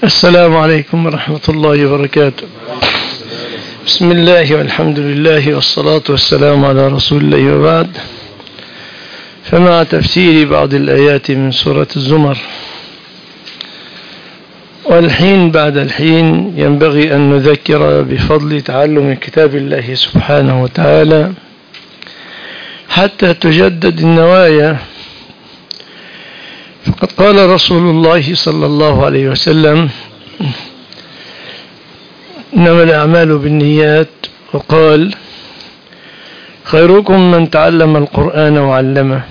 السلام عليكم ورحمة الله وبركاته. بسم الله والحمد لله والصلاة والسلام على رسول الله وبعد. فمع تفسير بعض الآيات من سورة الزمر، والحين بعد الحين ينبغي أن نذكر بفضل تعلم كتاب الله سبحانه وتعالى حتى تجدد النوايا. فقد قال رسول الله صلى الله عليه وسلم: إنما الأعمال بالنيات، وقال: خيركم من تعلم القرآن وعلمه.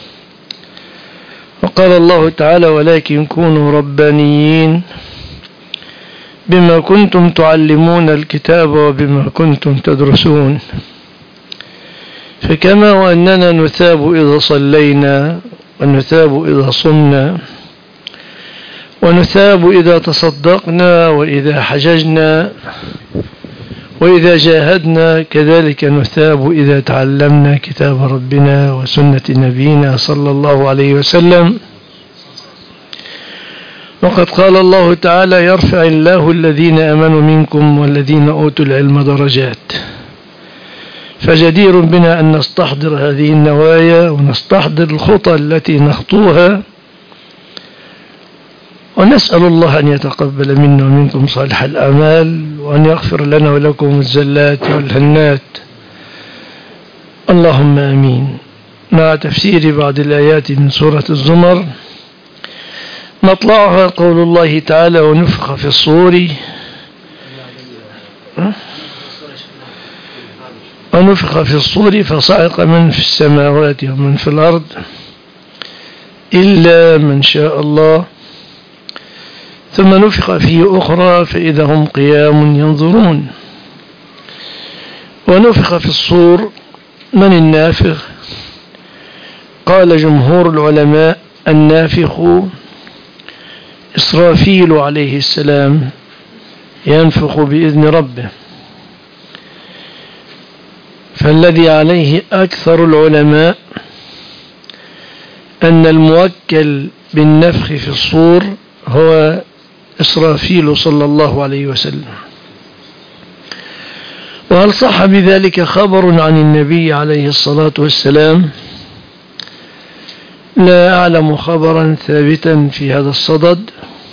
وقال الله تعالى: ولكن كونوا ربانيين بما كنتم تعلمون الكتاب وبما كنتم تدرسون. فكما وأننا نثاب إذا صلينا، ونثاب إذا صمنا، ونثاب إذا تصدقنا، وإذا حججنا، وإذا جاهدنا، كذلك نثاب إذا تعلمنا كتاب ربنا وسنة نبينا صلى الله عليه وسلم. وقد قال الله تعالى: يرفع الله الذين آمنوا منكم والذين أوتوا العلم درجات. فجدير بنا أن نستحضر هذه النوايا ونستحضر الخطى التي نخطوها، ونسأل الله أن يتقبل منا ومنكم صالح الأعمال، وأن يغفر لنا ولكم الزلات والهنات، اللهم آمين. مع تفسير بعض الآيات من سورة الزمر، مطلعها قول الله تعالى: ونفخ في الصور فصعق من في السماوات ومن في الأرض إلا من شاء الله، ثم نفخ فيه أخرى فإذا هم قيام ينظرون. ونفخ في الصور، من النافخ؟ قال جمهور العلماء: النافخ إسرافيل عليه السلام، ينفخ بإذن ربه. فالذي عليه أكثر العلماء أن الموكل بالنفخ في الصور هو إسرافيل صلى الله عليه وسلم. وهل صح بذلك خبر عن النبي عليه الصلاة والسلام؟ لا أعلم خبرا ثابتا في هذا الصدد.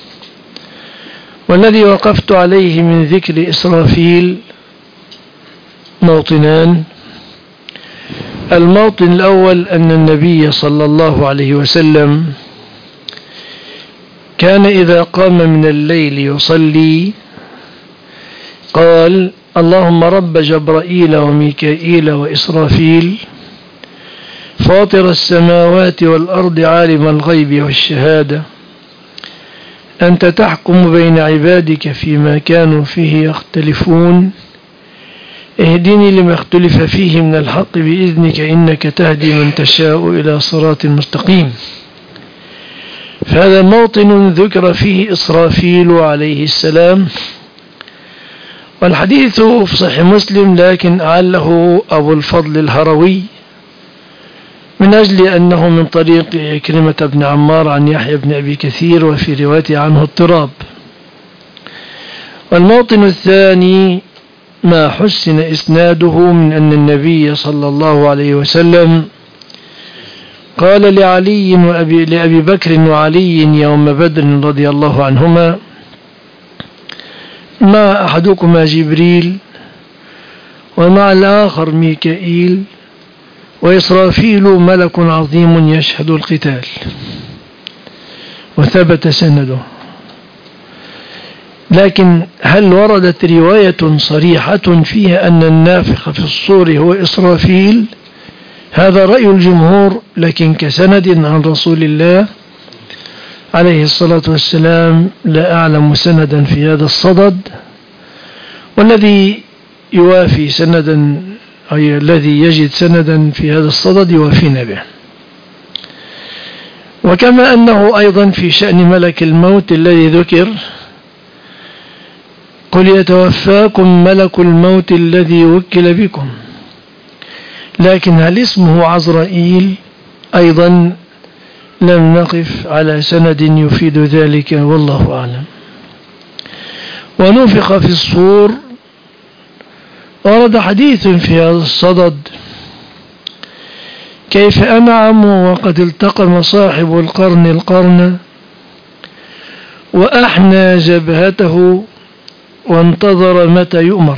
والذي وقفت عليه من ذكر إسرافيل موطنان. الموطن الأول أن النبي صلى الله عليه وسلم كان إذا قام من الليل يصلي قال: اللهم رب جبرائيل وميكائيل وإسرافيل، فاطر السماوات والأرض، عالم الغيب والشهادة، أنت تحكم بين عبادك فيما كانوا فيه يختلفون، اهدني لما اختلف فيه من الحق بإذنك، إنك تهدي من تشاء إلى صراط مستقيم. فهذا موطن ذكر فيه إسرافيل عليه السلام. والحديث في صحيح مسلم، لكن أعله أبو الفضل الهروي من أجل أنه من طريق كلمة بن عمار عن يحيى بن أبي كثير، وفي روايته عنه اضطراب. والموطن الثاني ما حسن إسناده من أن النبي صلى الله عليه وسلم قال لأبي بكر وعلي يوم بدر رضي الله عنهما: مع أحدكما جبريل، ومع الآخر ميكائيل، وإسرافيل ملك عظيم يشهد القتال. وثبت سنده. لكن هل وردت رواية صريحة فيها أن النافخ في الصور هو إسرافيل؟ هذا رأي الجمهور، لكن كسند عن رسول الله عليه الصلاة والسلام لا أعلم سندا في هذا الصدد. والذي يوافي سندا، أي الذي يجد سندا في هذا الصدد يوافينا به. وكما أنه أيضا في شأن ملك الموت الذي ذكر: قل يتوفاكم ملك الموت الذي وكل بكم. لكن هل اسمه عزرائيل؟ أيضا لم نقف على سند يفيد ذلك، والله أعلم. ونفخ في الصور. ورد حديث في هذا الصدد: كيف أنعم وقد التقم صاحب القرن القرن وأحنى جبهته وانتظر متى يؤمر.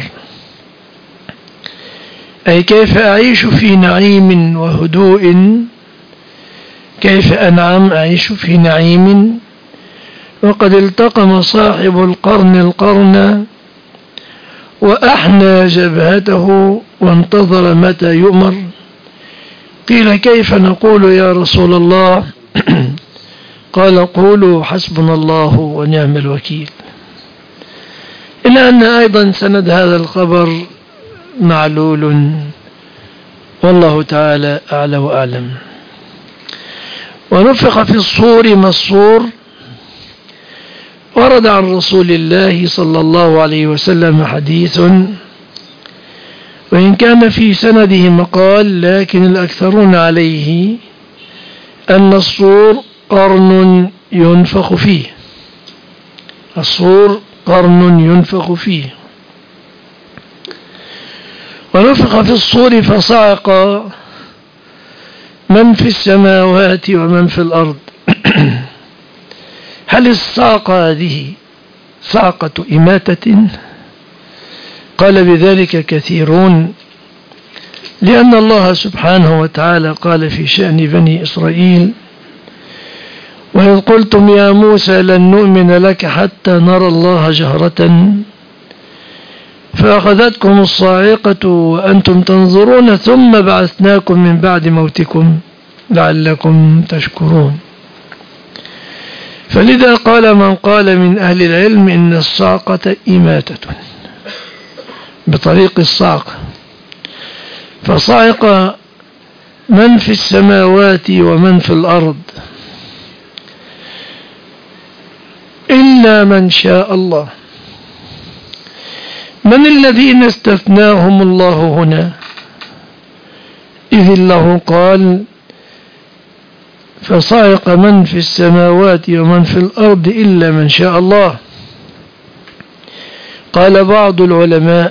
أي كيف أعيش في نعيم وهدوء، كيف أنعم أعيش في نعيم وقد التقم صاحب القرن القرن وأحنى جبهته وانتظر متى يؤمر. قيل: كيف نقول يا رسول الله؟ قال: قولوا حسبنا الله ونعم الوكيل. إلا أن أيضا سند هذا الخبر معلول، والله تعالى أعلى وأعلم. ونفخ في الصور. ما الصور؟ ورد عن رسول الله صلى الله عليه وسلم حديث، وإن كان في سنده مقال، لكن الأكثرون عليه أن الصور قرن ينفخ فيه. الصور قرن ينفخ فيه. ونفخ في الصور فصعق من في السماوات ومن في الأرض. هل الصعقة هذه صعقة إماتة؟ قال بذلك كثيرون، لأن الله سبحانه وتعالى قال في شأن بني إسرائيل: وإذ قلتم يا موسى لن نؤمن لك حتى نرى الله جهرة فأخذتكم الصاعقة وأنتم تنظرون ثم بعثناكم من بعد موتكم لعلكم تشكرون. فلذا قال من قال من أهل العلم إن الصعقة إماتة بطريق الصعقة، فصعق من في السماوات ومن في الأرض إلا من شاء الله. من الذين استثناهم الله هنا؟ إذ الله قال: فصعق من في السماوات ومن في الأرض إلا من شاء الله. قال بعض العلماء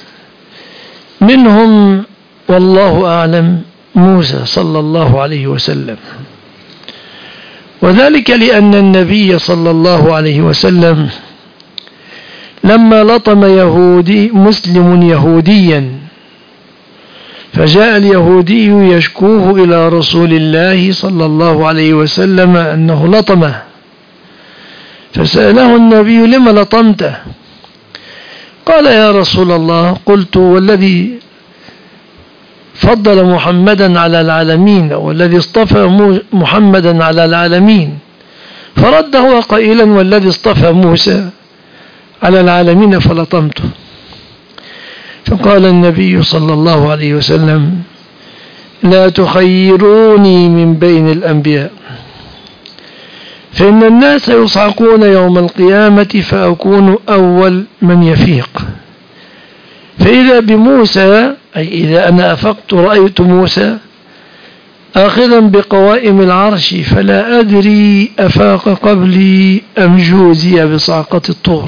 منهم والله أعلم موسى صلى الله عليه وسلم، وذلك لأن النبي صلى الله عليه وسلم لما لطم مسلم يهوديا، فجاء اليهودي يشكوه إلى رسول الله صلى الله عليه وسلم أنه لطمه، فسأله النبي: لما لطمته؟ قال: يا رسول الله، قلت والذي فضل محمدا على العالمين والذي اصطفى محمدا على العالمين، فرد هو قائلا: والذي اصطفى موسى على العالمين فلطمته. فقال النبي صلى الله عليه وسلم: لا تخيروني من بين الأنبياء، فإن الناس يصعقون يوم القيامة فأكون أول من يفيق. فإذا بموسى، أي إذا أنا أفقت رأيت موسى آخذا بقوائم العرش، فلا أدري أفاق قبلي أم جوزي بصعقة الطور.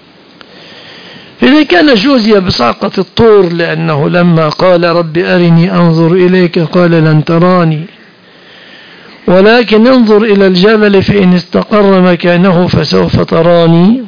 إذا كان جوزي بصعقة الطور لأنه لما قال: رب أرني أنظر إليك، قال: لن تراني ولكن انظر إلى الجبل فإن استقر مكانه فسوف تراني.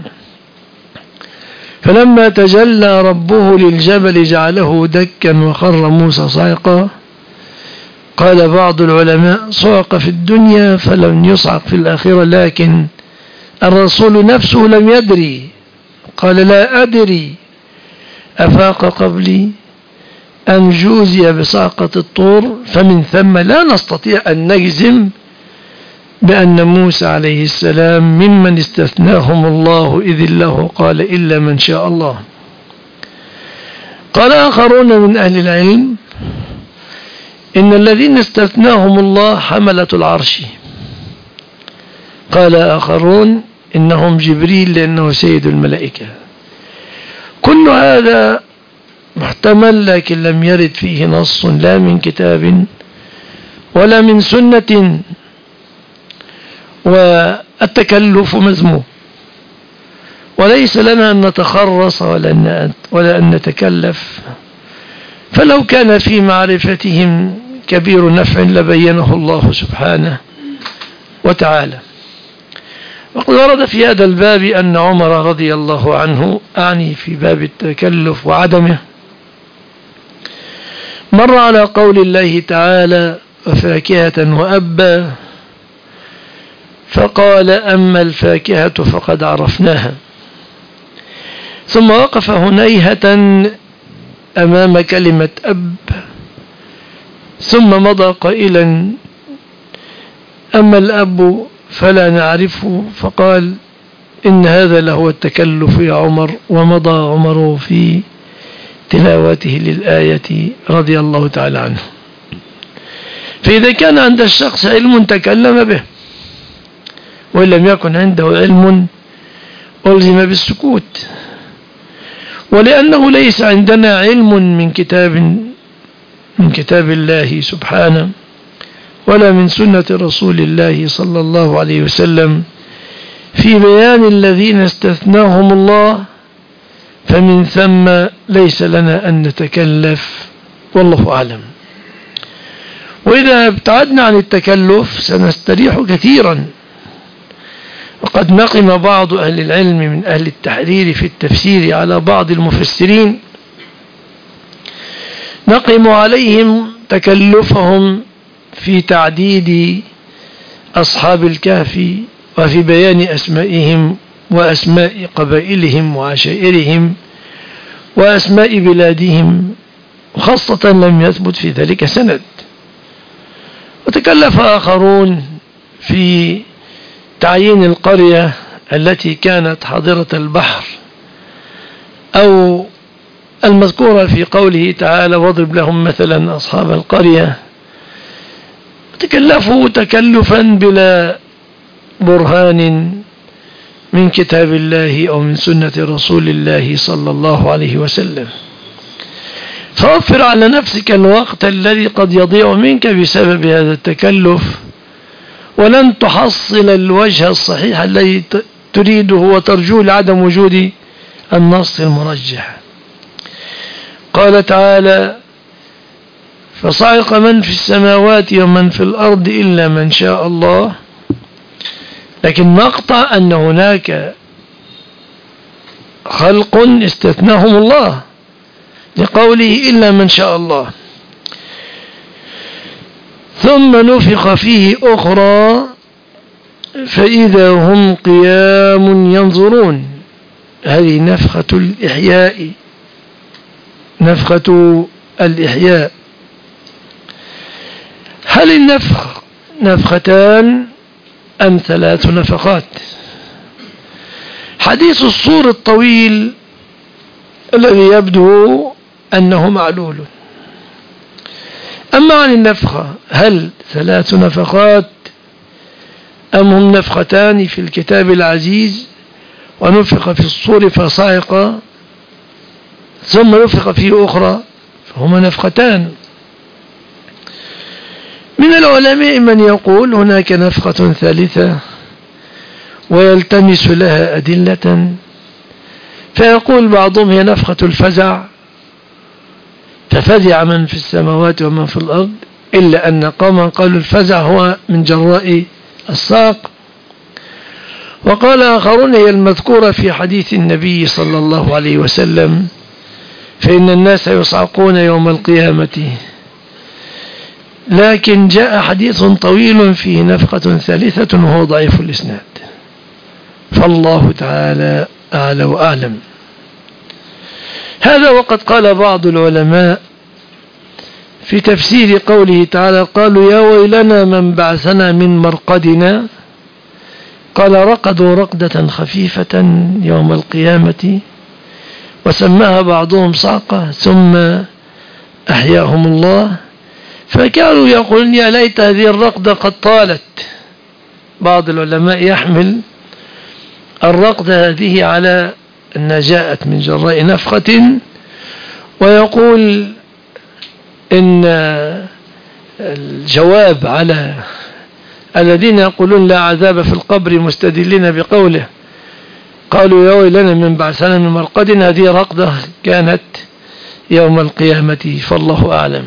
فلما تجلى ربه للجبل جعله دكا وخر موسى صعقا. قال بعض العلماء: صعق في الدنيا فلم يصعق في الآخرة، لكن الرسول نفسه لم يدري، قال: لا أدري أفاق قبلي أم جوزي بصعقة الطور. فمن ثم لا نستطيع أن نجزم بأن موسى عليه السلام ممن استثناهم الله، إذ الله قال: إلا من شاء الله. قال آخرون من أهل العلم: إن الذين استثناهم الله حملة العرش. قال آخرون: إنهم جبريل لأنه سيد الملائكة. كل هذا محتمل، لكن لم يرد فيه نص لا من كتاب ولا من سنة، والتكلف مذموم. وليس لنا أن نتخرص ولا أن نتكلف، فلو كان في معرفتهم كبير نفع لبينه الله سبحانه وتعالى. وقد ورد في هذا الباب أن عمر رضي الله عنه، أعني في باب التكلف وعدمه، مر على قول الله تعالى وفاكهة وأبا، فقال أما الفاكهة فقد عرفناها، ثم وقف هنيهة أمام كلمة أب، ثم مضى قائلا أما الأب فلا نعرفه، فقال إن هذا لهو التكلف يا عمر، ومضى عمر في تلاوته للآية رضي الله تعالى عنه. فإذا كان عند الشخص علم تكلم به، وإن لم يكن عنده علم ألزم بالسكوت. ولأنه ليس عندنا علم من كتاب الله سبحانه ولا من سنة رسول الله صلى الله عليه وسلم في بيان الذين استثناهم الله، فمن ثم ليس لنا أن نتكلف، والله أعلم. وإذا ابتعدنا عن التكلف سنستريح كثيرا. وقد نقم بعض أهل العلم من أهل التحرير في التفسير على بعض المفسرين، نقم عليهم تكلفهم في تعديد أصحاب الكهف وفي بيان أسمائهم وأسماء قبائلهم وعشائرهم وأسماء بلادهم، وخاصة لم يثبت في ذلك سند. وتكلف آخرون في تعيين القرية التي كانت حاضرة البحر أو المذكورة في قوله تعالى واضرب لهم مثلا أصحاب القرية، تكلفوا تكلفا بلا برهان من كتاب الله أو من سنة رسول الله صلى الله عليه وسلم. فوفر على نفسك الوقت الذي قد يضيع منك بسبب هذا التكلف، ولن تحصل الوجه الصحيح الذي تريده وترجوه لعدم وجود النص المرجح. قال تعالى فصعق من في السماوات ومن في الأرض إلا من شاء الله، لكن نقطع أن هناك خلق استثناهم الله لقوله إلا من شاء الله. ثم نفخ فيه أخرى فإذا هم قيام ينظرون. هذه نفخة الإحياء، نفخة الإحياء. هل النفخ نفختان أم 3 نفخات؟ حديث الصور الطويل الذي يبدو أنه معلول. أما عن النفخة، هل 3 نفخات أم هم نفختان في الكتاب العزيز؟ ونفخ في الصور فصعق ثم نفخ فيه أخرى، فهما نفختان. من العلماء من يقول هناك نفخة ثالثة ويلتمس لها أدلة، فيقول بعضهم هي نفخة الفزع، ففزع من في السماوات ومن في الأرض، إلا أن قوما قالوا الفزع هو من جراء الساق. وقال آخرون هي المذكورة في حديث النبي صلى الله عليه وسلم فإن الناس يصعقون يوم القيامة، لكن جاء حديث طويل فيه نفخة ثالثة وهو ضعيف الإسناد، فالله تعالى أعلى وأعلم. هذا وقد قال بعض العلماء في تفسير قوله تعالى قالوا يا ويلنا من بعثنا من مرقدنا، قال رقدوا رقدة خفيفة يوم القيامة، وسماها بعضهم صعقة ثم أحياهم الله، فكانوا يقولون يا ليت هذه الرقدة قد طالت. بعض العلماء يحمل الرقدة هذه على أنها جاءت من جراء نفخة، ويقول إن الجواب على الذين يقولون لا عذاب في القبر مستدلين بقوله قالوا يا ويلنا من بعثنا من مرقدنا. هذه رقدة كانت يوم القيامة، فالله أعلم.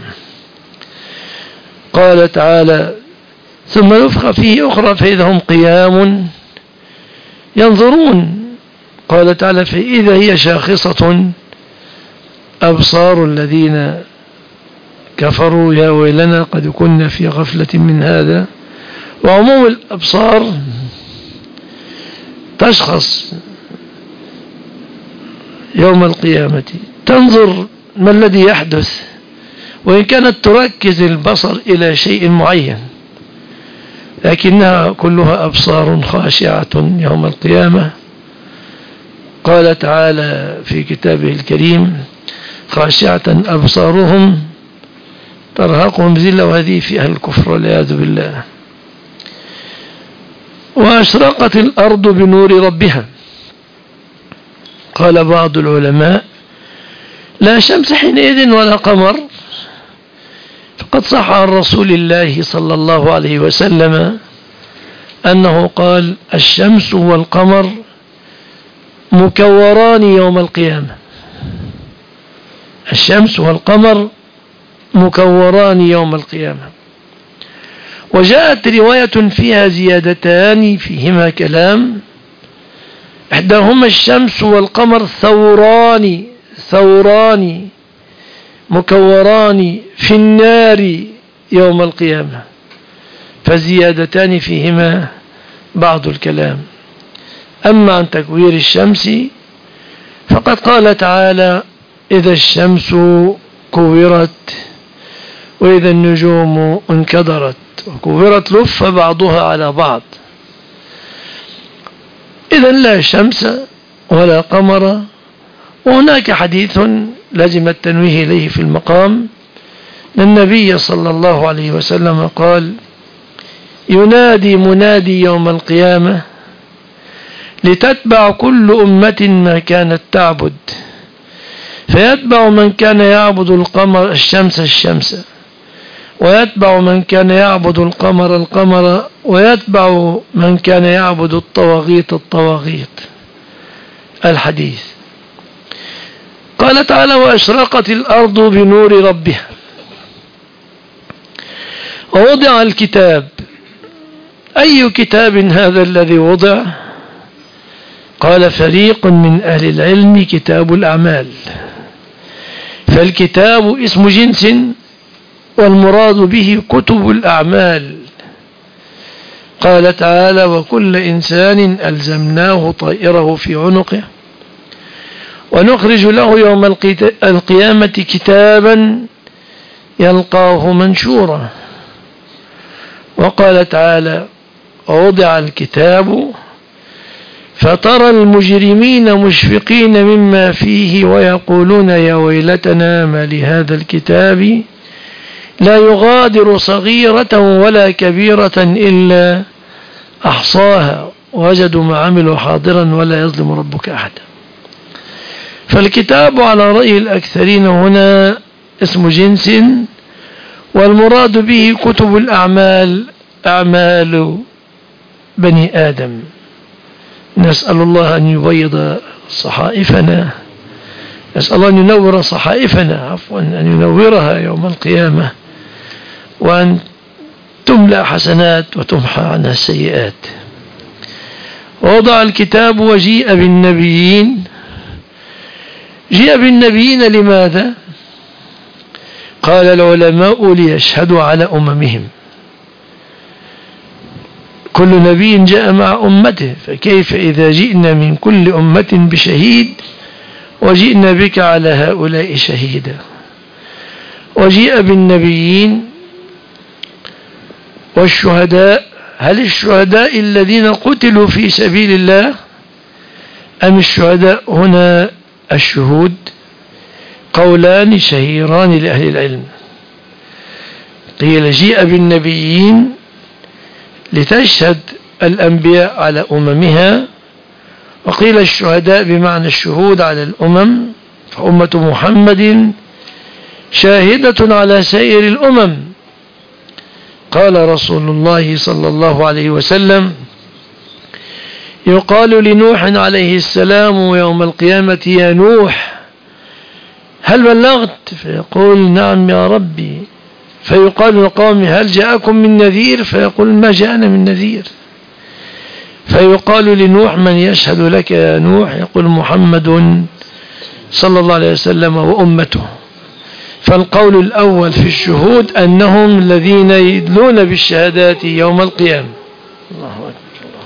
قال تعالى ثم نفخ فيه أخرى فإذا هم قيام ينظرون. قال تعالى فإذا هي شاخصة أبصار الذين كفروا يا ويلنا قد كنا في غفلة من هذا. وعموم الأبصار تشخص يوم القيامة، تنظر ما الذي يحدث، وإن كانت تركز البصر إلى شيء معين، لكنها كلها أبصار خاشعة يوم القيامة. قال تعالى في كتابه الكريم خاشعة أبصارهم ترهقهم ذلة، وهذه في أهل الكفر والعياذ بالله. وأشرقت الأرض بنور ربها. قال بعض العلماء لا شمس حينئذ ولا قمر، فقد صح عن رسول الله صلى الله عليه وسلم أنه قال الشمس والقمر مكوران يوم القيامة. الشمس والقمر مكوران يوم القيامة. وجاءت رواية فيها زيادتان فيهما كلام، إحداهما الشمس والقمر ثوران مكوران في النار يوم القيامة، فزيادتان فيهما بعض الكلام. أما عن تكوير الشمس فقد قال تعالى إذا الشمس كورت وإذا النجوم انكدرت، وكورت لف بعضها على بعض. إذا لا شمس ولا قمر. وهناك حديث لازم التنويه إليه في المقام، النبي صلى الله عليه وسلم قال ينادي منادي يوم القيامة لتتبع كل أمة ما كانت تعبد، فيتبع من كان يعبد القمر الشمس، ويتبع من كان يعبد القمر، ويتبع من كان يعبد الطواغيت. الحديث. قال تعالى وأشرقت الأرض بنور ربها ووضع الكتاب. أي كتاب هذا الذي وضع؟ قال فريق من أهل العلم كتاب الأعمال. فالكتاب اسم جنس، والمراد به كتب الأعمال. قال تعالى وكل إنسان ألزمناه طائره في عنقه ونخرج له يوم القيامة كتابا يلقاه منشورا. وقال تعالى ووضع الكتاب فترى المجرمين مشفقين مما فيه ويقولون يا ويلتنا ما لهذا الكتاب لا يغادر صغيرة ولا كبيرة إلا أحصاها ووجدوا ما عملوا حاضرا ولا يظلم ربك أحدا. فالكتاب على رأي الأكثرين هنا اسم جنس، والمراد به كتب الأعمال، أعمال بني آدم. نسأل الله أن يبيض صحائفنا، نسأل الله أن ينور صحائفنا، عفوا أن ينورها يوم القيامة، وأن تملأ حسنات وتمحى عنها السيئات. ووضع الكتاب وجيء بالنبيين. جيء بالنبيين لماذا؟ قال العلماء ليشهدوا على أممهم. كل نبي جاء مع أمته، فكيف إذا جئنا من كل أمة بشهيد وجئنا بك على هؤلاء شهيدا. وجيء بالنبيين والشهداء. هل الشهداء الذين قتلوا في سبيل الله أم الشهداء هنا الشهود؟ قولان شهيران لأهل العلم. قيل جيء بالنبيين لتشهد الأنبياء على أممها، وقيل الشهداء بمعنى الشهود على الأمم، فأمة محمد شاهدة على سائر الأمم. قال رسول الله صلى الله عليه وسلم يقال لنوح عليه السلام يوم القيامة: يا نوح هل بلغت؟ فيقول: نعم يا ربي. فيقال لقوم: هل جاءكم من نذير؟ فيقول: ما جاءنا من نذير. فيقال لنوح: من يشهد لك يا نوح؟ يقول: محمد صلى الله عليه وسلم وأمته. فالقول الأول في الشهود أنهم الذين يدلون بالشهادات يوم القيامة. الله أكبر.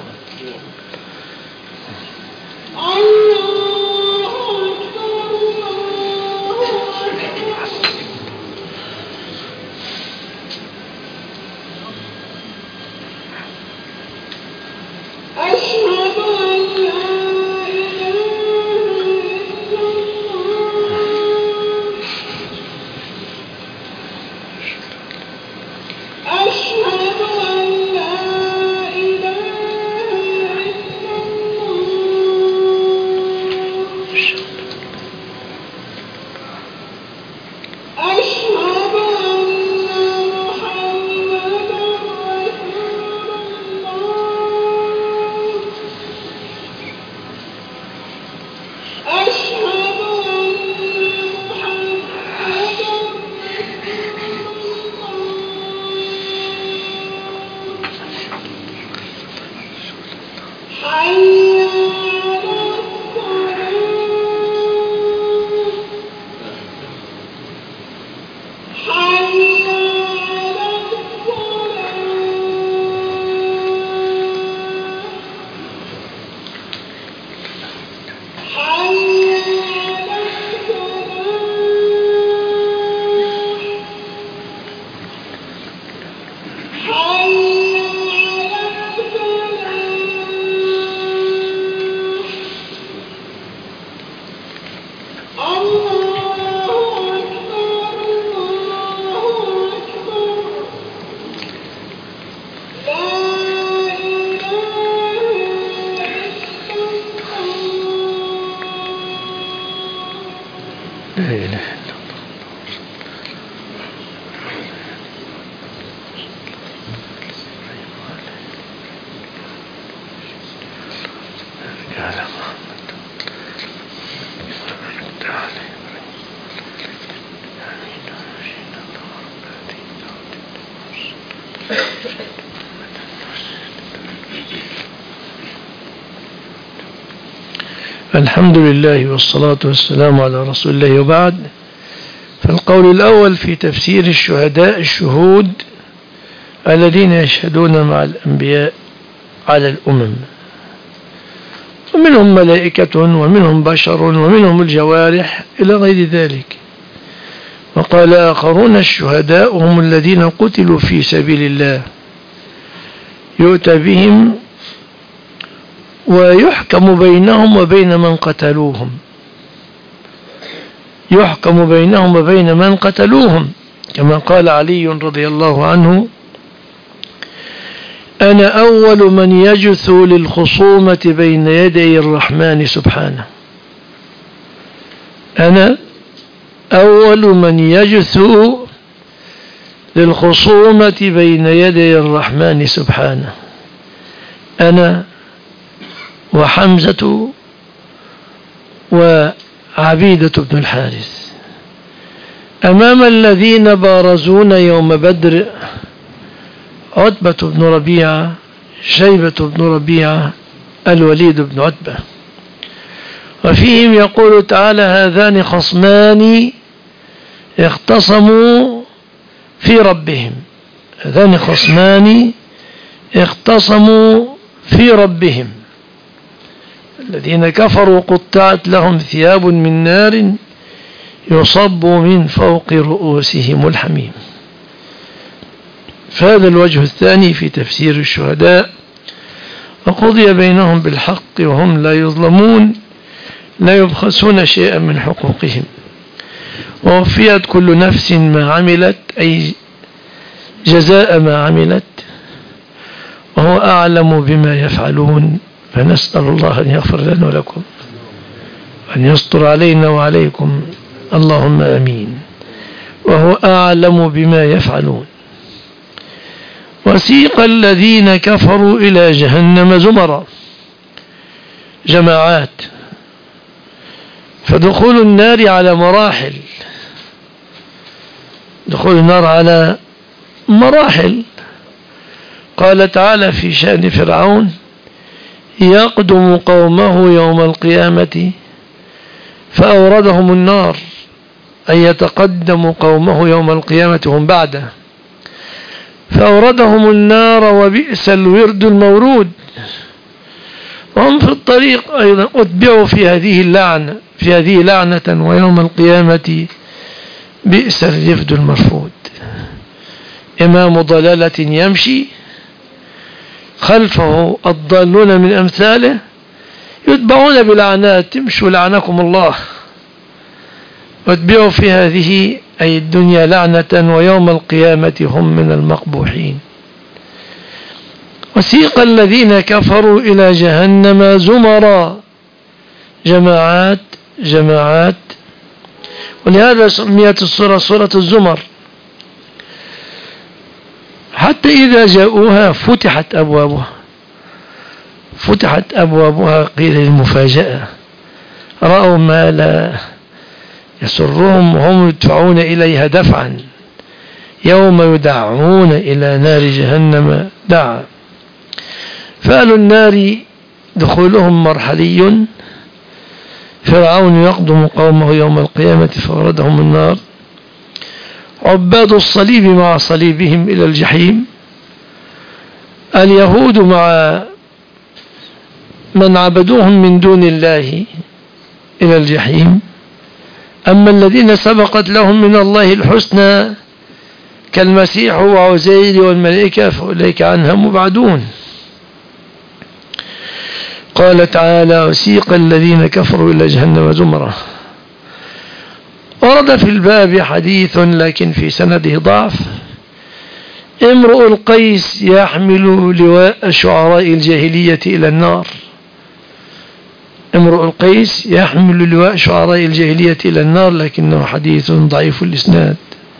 الحمد لله والصلاة والسلام على رسول الله، وبعد. فالقول الأول في تفسير الشهداء: الشهود الذين يشهدون مع الأنبياء على الأمم، ومنهم ملائكة ومنهم بشر ومنهم الجوارح إلى غير ذلك. وقال آخرون: الشهداء هم الذين قتلوا في سبيل الله، يؤتى بهم ويحكم بينهم وبين من قتلوهم، يحكم بينهم وبين من قتلوهم، كما قال علي رضي الله عنه: أنا أول من يجث للخصومة بين يدي الرحمن سبحانه. أنا أول من يجث للخصومة بين يدي الرحمن سبحانه، أنا وحمزة وعبيدة بن الحارث، أمام الذين بارزون يوم بدر: عتبة بن ربيعة، شيبة بن ربيعة، الوليد بن عتبة. وفيهم يقول تعالى: هذان خصمان اختصموا في ربهم، هذان خصمان اختصموا في ربهم، الذين كفروا قطعت لهم ثياب من نار يصب من فوق رؤوسهم الحميم. فهذا الوجه الثاني في تفسير الشهداء. وقضي بينهم بالحق وهم لا يظلمون، لا يبخسون شيئا من حقوقهم، ووفيت كل نفس ما عملت، أي جزاء ما عملت، وهو أعلم بما يفعلون. فنسأل الله أن يغفر لنا ولكم، أن يستر علينا وعليكم، اللهم آمين. وهو أعلم بما يفعلون. وسيق الذين كفروا إلى جهنم زمرا جماعات. فدخول النار على مراحل، دخول النار على مراحل. قال تعالى في شأن فرعون: يقدم قومه يوم القيامة فأوردهم النار، أي يتقدم قومه يوم القيامة هم بعده فأوردهم النار وبئس الورد المورود. وهم في الطريق أيضا أتبعوا في هذه لعنة ويوم القيامة بئس الرفد المرفود. إمام ضلالة يمشي خلفه الضالون من أمثاله يتبعون بلعنات: امشوا لعنكم الله. واتبعوا في هذه أي الدنيا لعنة ويوم القيامة هم من المقبوحين. وسيق الذين كفروا إلى جهنم زمرا، جماعات جماعات. ولهذا سميت السورة سورة الزمر. حتى إذا جاءوها فتحت أبوابها قيل للمفاجأة. رأوا ما لا يسرهم وهم يدفعون إليها دفعا يوم يدعون إلى نار جهنم دعا. فأهل النار دخولهم مرحلي. فرعون يقدم قومه يوم القيامة فوردهم النار. عباد الصليب مع صليبهم إلى الجحيم. اليهود مع من عبدوهم من دون الله إلى الجحيم. أما الذين سبقت لهم من الله الحسنى كالمسيح وعزير والملائكة فأولئك عنها مبعدون. قال تعالى: وسيق الذين كفروا إلى جهنم زمرا. ورد في الباب حديث لكن في سنده ضعف. امرؤ القيس يحمل لواء شعراء الجاهلية إلى النار. امرؤ القيس يحمل لواء شعراء الجاهلية إلى النار، لكنه حديث ضعيف الإسناد.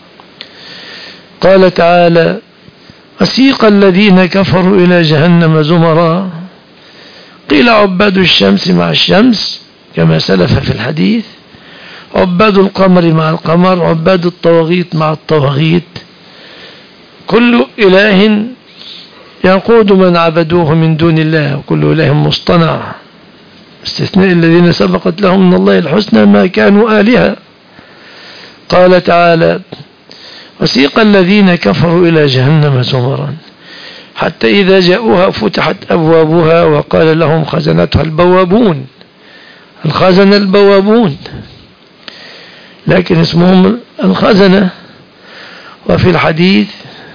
قال تعالى: وسيق الذين كفروا إلى جهنم زمرا. قيل عباد الشمس مع الشمس كما سلف في الحديث، عباد القمر مع القمر، عباد الطواغيت مع الطواغيت. كل إله يقود من عبدوه من دون الله، وكل إله مصطنع، استثناء الذين سبقت لهم من الله الحسنى ما كانوا آلهة. قال تعالى: وسيق الذين كفروا إلى جهنم زمرا حتى إذا جاءوها فتحت أبوابها وقال لهم خزنتها البوابون. الخزنة البوابون، لكن اسمهم الخزنة. وفي الحديث: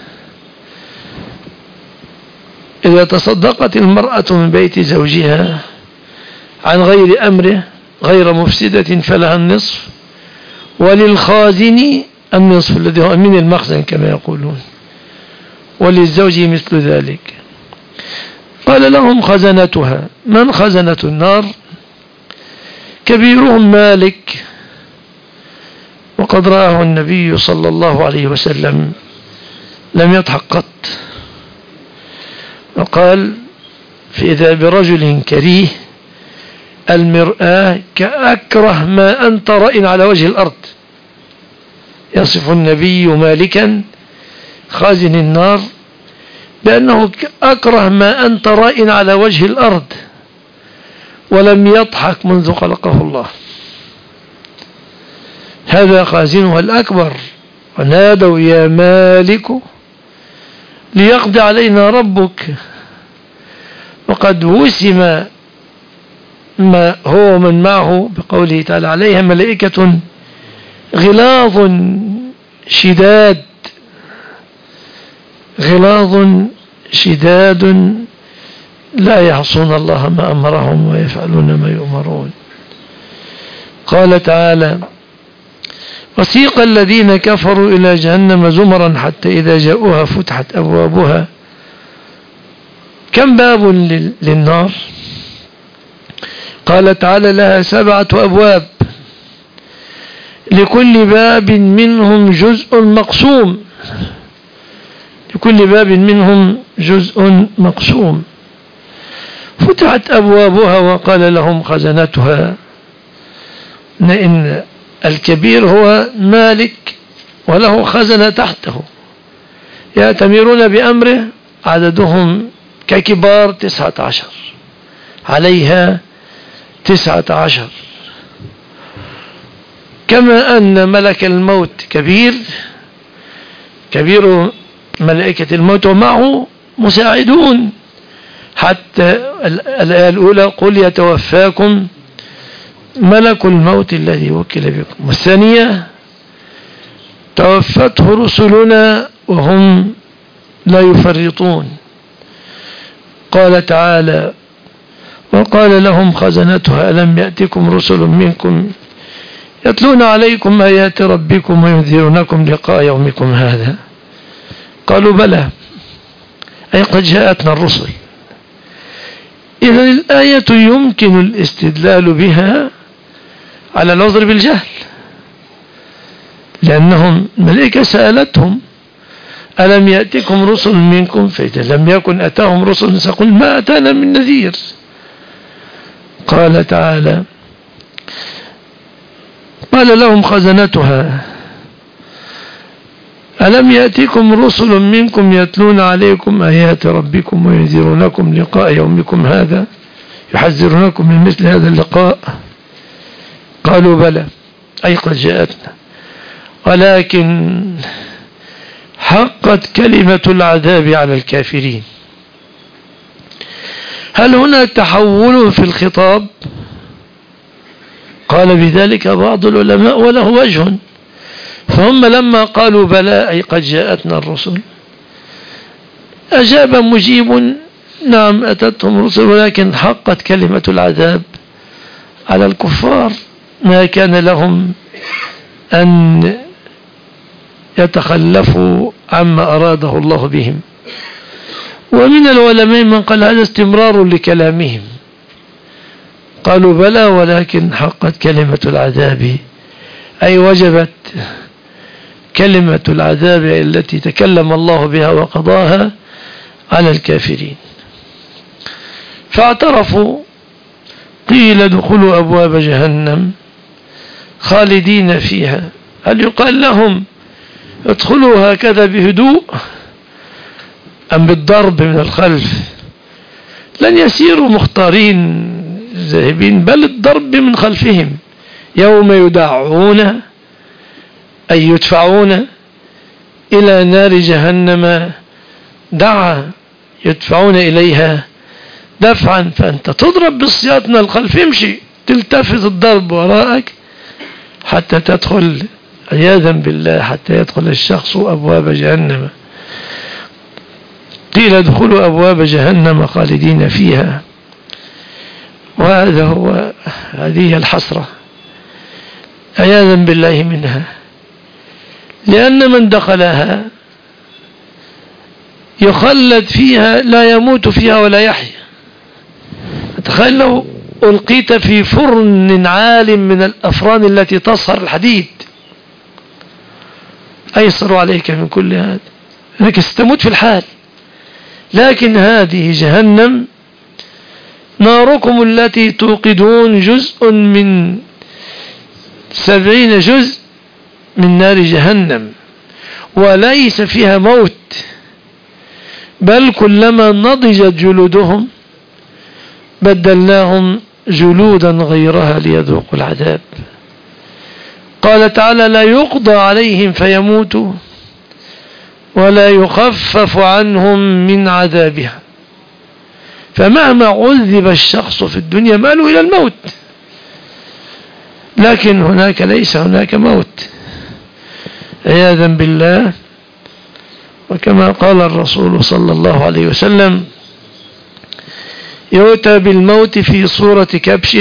إذا تصدقت المرأة من بيت زوجها عن غير أمره غير مفسدة فلها النصف، وللخازن النصف الذي هو من المخزن كما يقولون، وللزوج مثل ذلك. قال لهم خزنتها. من خزنة النار؟ كبيرهم مالك، وقد رآه النبي صلى الله عليه وسلم لم يضحك قط. وقال: فإذا برجل كريه المرآة كأكره ما أنت رأٍ على وجه الأرض. يصف النبي مالكا خازن النار بأنه أكره ما أنت رأٍ على وجه الأرض، ولم يضحك منذ خلقه الله. هذا خازنها الأكبر. ونادوا: يا مالك ليقضي علينا ربك. وقد وسم ما هو من معه بقوله تعالى: عليها ملائكة غلاظ شداد، غلاظ شداد لا يعصون الله ما أمرهم ويفعلون ما يؤمرون. قال تعالى: وسيق الذين كفروا إلى جهنم زمرا حتى إذا جاءوها فتحت أبوابها. كم باب للنار؟ قال تعالى: لها 7 أبواب لكل باب منهم جزء مقسوم. لكل باب منهم جزء مقسوم. فتحت أبوابها وقال لهم خزنتها، إن الكبير هو مالك وله خزنة تحته يأتمرون بأمره، عددهم ككبار 19، عليها 19. كما أن ملك الموت كبير ملائكة الموت ومعه مساعدون، حتى الآية الأولى قل يتوفاكم ملك الموت الذي وكل بكم، والثانية توفته رسلنا وهم لا يفرطون. قال تعالى وقال لهم خزنتها ألم يأتكم رسل منكم يتلون عليكم آيات ربكم وينذرونكم لقاء يومكم هذا، قالوا بلى أي قد جاءتنا الرسل. إذن الآية يمكن الاستدلال بها على العذر بالجهل، لأنهم الملائكة سألتهم ألم يأتكم رسل منكم، فإذا لم يكن أتاهم رسل سقل ما أتانا من نذير. قال تعالى قال لهم خزنتها ألم يأتكم رسل منكم يتلون عليكم آيات ربكم وينذرونكم لقاء يومكم هذا، يحذرونكم من مثل هذا اللقاء، قالوا بلى أي قد جاءتنا ولكن حقت كلمة العذاب على الكافرين. هل هنا تحول في الخطاب؟ قال بذلك بعض العلماء وله وجه، فهم لما قالوا بلى أي قد جاءتنا الرسل أجاب مجيب نعم أتتهم رسل ولكن حقت كلمة العذاب على الكفار، ما كان لهم أن يتخلفوا عما أراده الله بهم. ومن العلماء من قال هذا استمرار لكلامهم، قالوا بلى ولكن حقت كلمة العذاب أي وجبت كلمة العذاب التي تكلم الله بها وقضاها على الكافرين. فاعترفوا، قيل ادخلوا أبواب جهنم خالدين فيها. هل يقال لهم ادخلوا هكذا بهدوء أم بالضرب من الخلف؟ لن يسيروا مختارين ذاهبين، بل الضرب من خلفهم يوم يدعون أي يدفعون إلى نار جهنم دعا، يدفعون إليها دفعا، فأنت تضرب بالسياط من الخلف، امشي تلتفت الضرب وراءك حتى تدخل عياذا بالله، حتى يدخل الشخص أبواب جهنم. قيل ادخلوا أبواب جهنم خالدين فيها، هذه الحسرة عياذا بالله منها، لأن من دخلها يخلد فيها لا يموت فيها ولا يحيا. تخيل لو ألقيت في فرن عال من الأفران التي تصهر الحديد، أيسر عليك من كل هذا، أنك ستموت في الحال. لكن هذه جهنم ناركم التي توقدون جزء من 70 جزء من نار جهنم، وليس فيها موت، بل كلما نضجت جلودهم بدلناهم جلودا غيرها ليذوقوا العذاب. قال تعالى لا يقضى عليهم فيموتوا ولا يخفف عنهم من عذابها. فمهما عذب الشخص في الدنيا ماله إلى الموت، لكن هناك ليس هناك موت عياذا بالله. وكما قال الرسول صلى الله عليه وسلم يؤتى بالموت في صورة كبش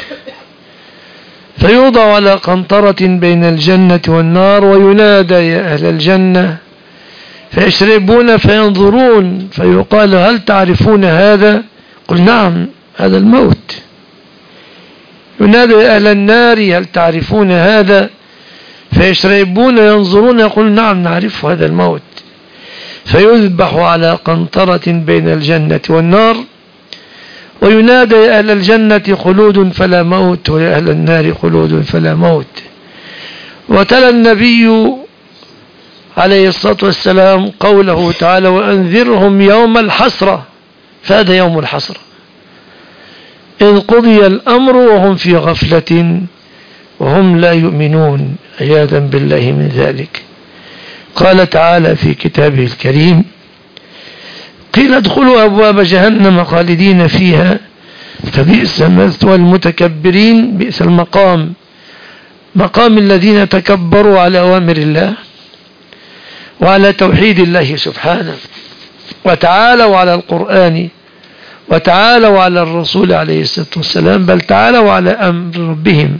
فيوضع على قنطرة بين الجنة والنار وينادى يا أهل الجنة فيشربون فينظرون فيقال هل تعرفون هذا؟ قل نعم هذا الموت. ينادى يا أهل النار هل تعرفون هذا؟ فيشربون ينظرون يقول نعم نعرف هذا الموت. فيذبح على قنطرة بين الجنة والنار وينادى يا أهل الجنة خلود فلا موت ويا أهل النار خلود فلا موت. وتلا النبي عليه الصلاة والسلام قوله تعالى وأنذرهم يوم الحسرة، فهذا يوم الحسرة إذ قضي الأمر وهم في غفلة وهم لا يؤمنون، عياذا بالله من ذلك. قال تعالى في كتابه الكريم قيل ادخلوا أبواب جهنم خالدين فيها فبئس مثوى المتكبرين. بئس المقام، مقام الذين تكبروا على أوامر الله وعلى توحيد الله سبحانه، وتعالوا على القرآن وتعالوا على الرسول عليه الصلاة والسلام، بل تعالوا على أمر ربهم.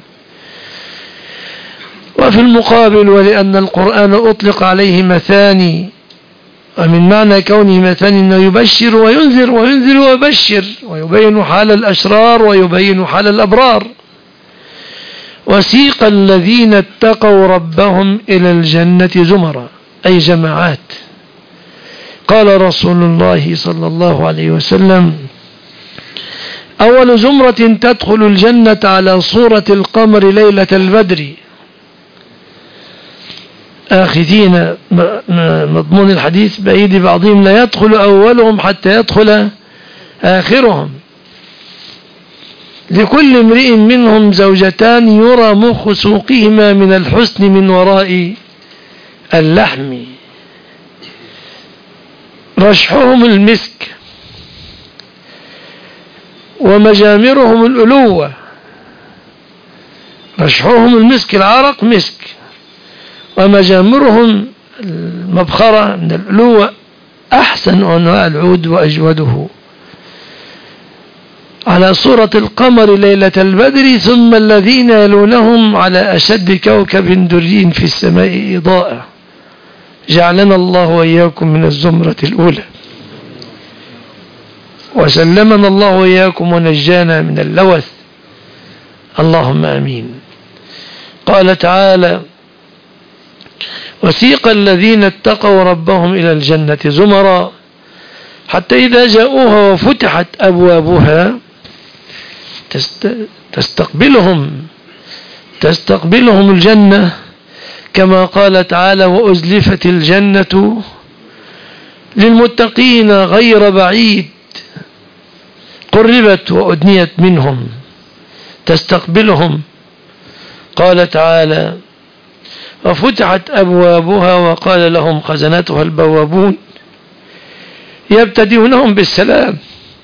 وفي المقابل ولأن القرآن أطلق عليه مثاني، ومن معنى كونه مثاني أنه يبشر وينذر وينذر ويبشر، ويبين حال الأشرار ويبين حال الأبرار. وسيق الذين اتقوا ربهم إلى الجنة زمرا، أي جماعات. قال رسول الله صلى الله عليه وسلم أول زمرة تدخل الجنة على صورة القمر ليلة البدر، آخذين مضمون الحديث بأيدي بعضهم لا يدخل أولهم حتى يدخل آخرهم، لكل امرئ منهم زوجتان يرى مخ سوقهما من الحسن من وراء اللحم، رشحهم المسك ومجامرهم الألوة. رشحهم المسك، العرق مسك، ومجامرهم المبخرة من الألوة، أحسن أنواع العود وأجوده، على صورة القمر ليلة البدر. ثم الذين يلونهم على أشد كوكب دري في السماء إضاءة. جعلنا الله وإياكم من الزمرة الأولى، وسلمنا الله وإياكم ونجانا من اللوث، اللهم آمين. قال تعالى وسيق الذين اتقوا ربهم إلى الجنة زمرا حتى إذا جاءوها وفتحت أبوابها تستقبلهم الجنة، كما قال تعالى وأزلفت الجنة للمتقين غير بعيد، قربت وأدنيت منهم تستقبلهم. قال تعالى وفتحت أبوابها وقال لهم خزنتها البوابون يبتدئونهم بالسلام،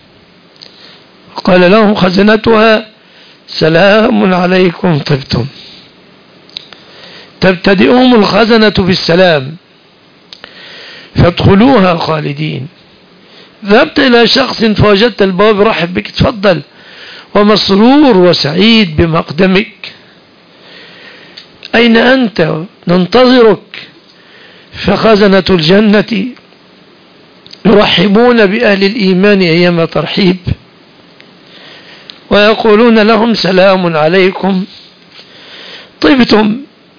قال لهم خزنتها سلام عليكم طبتم. تبتدئهم الخزنة بالسلام فادخلوها خالدين. ذهبت إلى شخص فوجدت البواب رحب بك، تفضل، ومسرور وسعيد بمقدمك، أين أنت؟ ننتظرك. فخزنة الجنة يرحبون بأهل الإيمان أيما ترحيب، ويقولون لهم سلام عليكم طبتم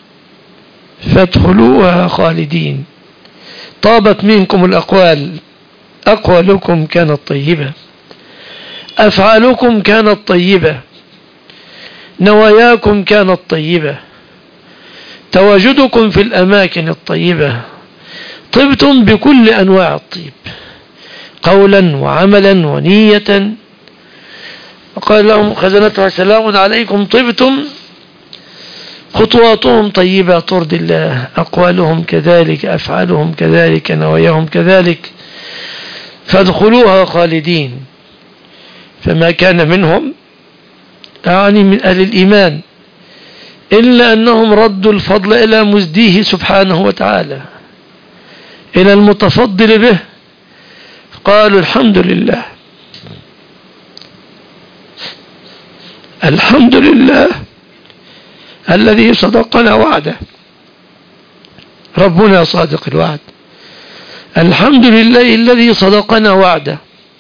فادخلوها خالدين. طابت منكم الأقوال، أقوالكم كانت طيبة، أفعالكم كانت طيبة، نواياكم كانت طيبة، تواجدكم في الأماكن الطيبة، طبتم بكل أنواع الطيب قولا وعملا ونية. وقال لهم خزنتها سلام عليكم طبتم. خطواتهم طيبة ترضي الله، أقوالهم كذلك، أفعالهم كذلك، نواياهم كذلك، فادخلوها خالدين. فما كان منهم يعني من أهل الإيمان إلا أنهم ردوا الفضل إلى مزديه سبحانه وتعالى، إلى المتفضل به، قالوا الحمد لله، الحمد لله الذي صدقنا وعده، ربنا صادق الوعد، الحمد لله الذي صدقنا وعده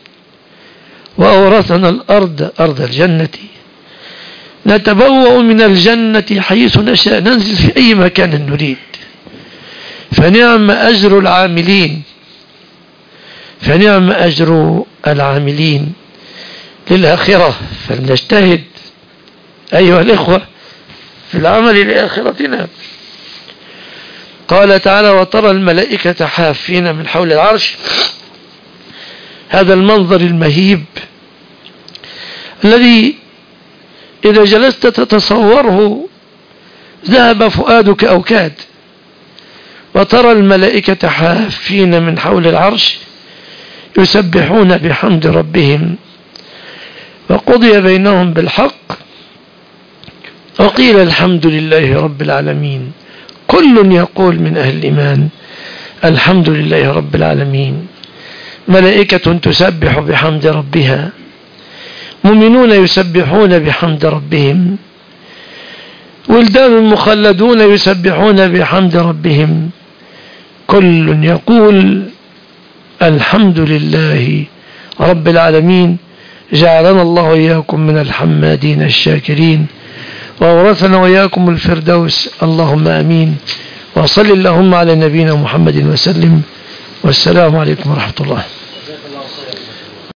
وأورثنا الأرض أرض الجنة، نتبوأ من الجنة حيث نشاء، ننزل في أي مكان نريد، فنعم أجر العاملين، فنعم أجر العاملين للآخرة، فلنجتهد أيها الإخوة في العمل لآخرتنا. قال تعالى: وترى الملائكة حافين من حول العرش. هذا المنظر المهيب الذي إذا جلست تتصوره ذهب فؤادك أو كاد. وترى الملائكة حافين من حول العرش يسبحون بحمد ربهم وقضي بينهم بالحق وقيل الحمد لله رب العالمين. كل يقول من أهل الإيمان الحمد لله رب العالمين. ملائكة تسبح بحمد ربها، مؤمنون يسبحون بحمد ربهم، ولدان مخلدون يسبحون بحمد ربهم. كل يقول الحمد لله رب العالمين. جعلنا الله وإياكم من الحمادين الشاكرين، وأورثنا وإياكم الفردوس، اللهم آمين. وصل اللهم على نبينا محمد وسلم، والسلام عليكم ورحمة الله.